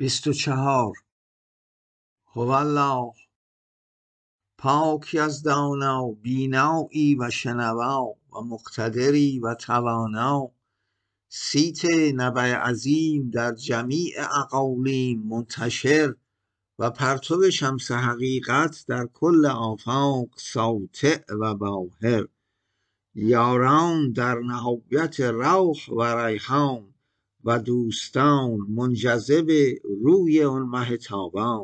24. هوالله پاک از دانا، بینایی و شنوا و مقتدری و توانا. صیت نبع عظیم در جمیع اقالیم منتشر و پرتو شمس حقیقت در کل آفاق ساطع و باهر. یاران در نهایت روح و ریحان و دوستان منجذب روی آن مه تابان.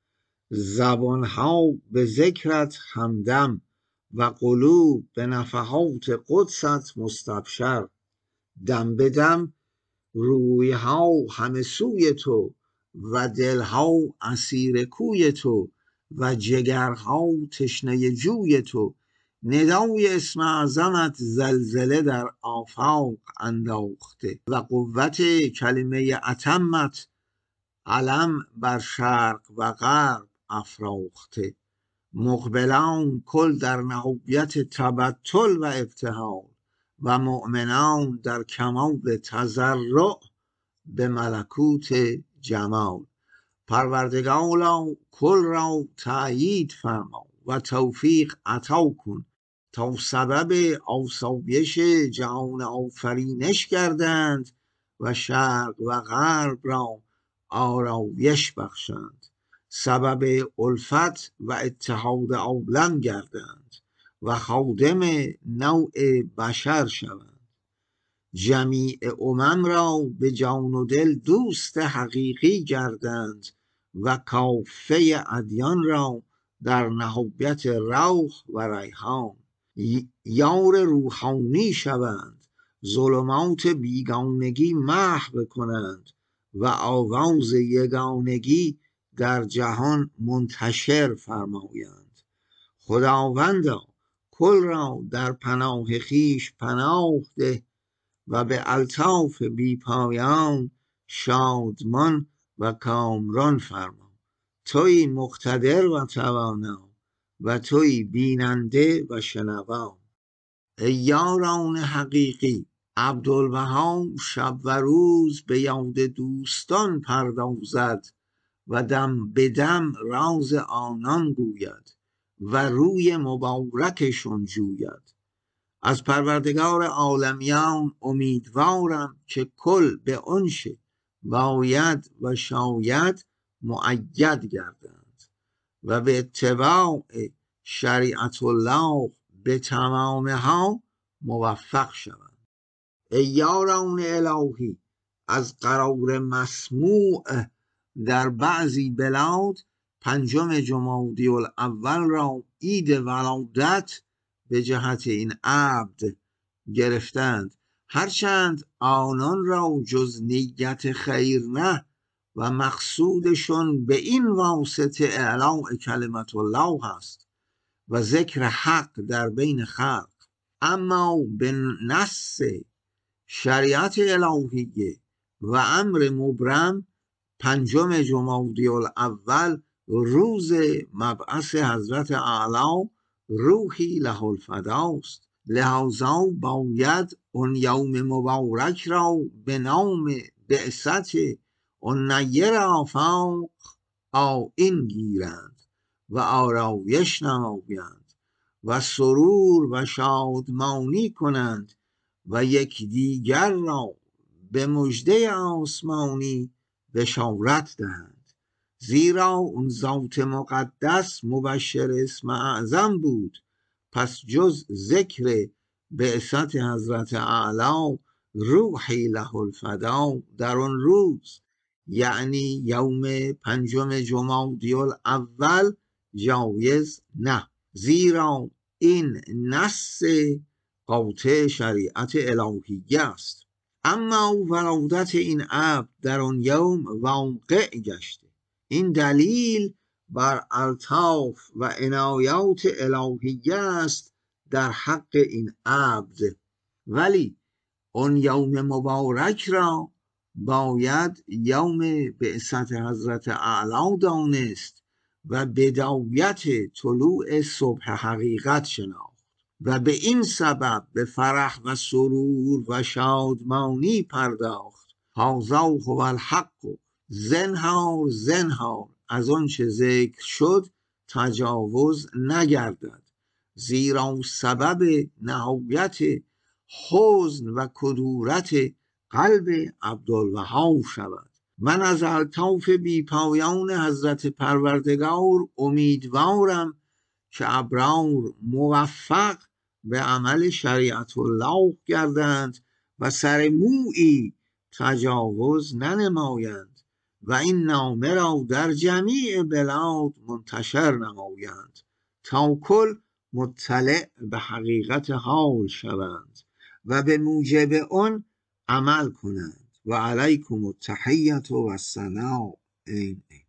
زبانها به ذکرت همدم و قلوب به نفحات قدست مستبشر. دم به دم رویها همه سوی تو و دلها اسیر کوی تو و جگرها تشنه جوی تو. ندای اسم اعظمت زلزله در آفاق انداخته و قوت کلمه اتمت علم بر شرق و غرب افراخته. مقبلان کل در نهایت تبتل و ابتهال و مؤمنان در کمال تضرع به ملکوت جمال. پروردگارا کل را تأیید فرما و توفیق عطا کن تا سبب آسایش جهان آفرینش گردند و شرق و غرب را آرایش بخشند. سبب الفت و اتحاد عالم گردند و خادم نوع بشر شوند. جمیع امم را به جان و دل دوست حقیقی گردند و کافه ادیان را در نهایت روح و ریحان. یار روحانی شوند، ظلمات بیگانگی محو کنند و آواز یگانگی در جهان منتشر فرمایند. خداوندا کل را در پناه خویش پناه ده و به الطاف بی پایان شادمان و کامران فرما. توی مقتدر و توانا و توی بیننده و شنوا. ای یاران حقیقی، عبدالبها شب و روز به یاد دوستان پردازد و دم به دم راز آنان گوید و روی مبارکشون جوید. از پروردگار عالمیان امیدوارم که کل به آنچه باید و شاید مؤید گردند و به اتباع شریعت الله به تمامها موفق شوند. ای یاران الهی، از قرار مسموع در بعضی بلاد 5 جمادی الاول را عید ولادت به جهت این عبد گرفتند، هرچند آنان را جز نیت خیر نه و مقصودشون به این واسطه اعلاء کلمت الله هست و ذکر حق در بین خلق. اما به نص شریعت الهیه و امر مبرم 5 جمادی الاول روز مبعث حضرت اعلی روحی له الفداست. لحاظا باید اون یوم مبارک را به نام بعثت اون نیر آفاق آیین گیرند و آرایش نمایند و سرور و شادمانی کنند و یکدیگر را به مژده آسمانی بشارت دهند. زیرا اون ذات مقدس مبشر اسم اعظم بود، پس جز ذکر بعثت حضرت اعلی روحی له الفدا در اون روز، یعنی یوم 5 جمادی الاول، جایز نه، زیرا این نص قاطع شریعت الهیه است. اما ولادت این عبد در آن یوم واقع گشته. این دلیل بر الطاف و عنایات الهیه است در حق این عبد. ولی آن یوم مبارک را باید یوم بعثت حضرت اعلی دانست و بدایت طلوع صبح حقیقت شناخت و به این سبب به فرح و سرور و شادمانی پرداخت. هذا هو الحق زنهار زنهار از آن چه ذکر شد تجاوز نگردد، زیرا سبب نهایت حزن و کدورت قلب عبدالوهاب شود. من از الطاف بی پایان حضرت پروردگار امیدوارم که ابرار موفق به عمل شریعت الله گردند و سر مویی تجاوز ننمایند و این نامه را در جمیع بلاد منتشر نمایند تا کل مطلع به حقیقت حال شوند و به موجب آن عمل کنند. و علیکم التحیة و السلام.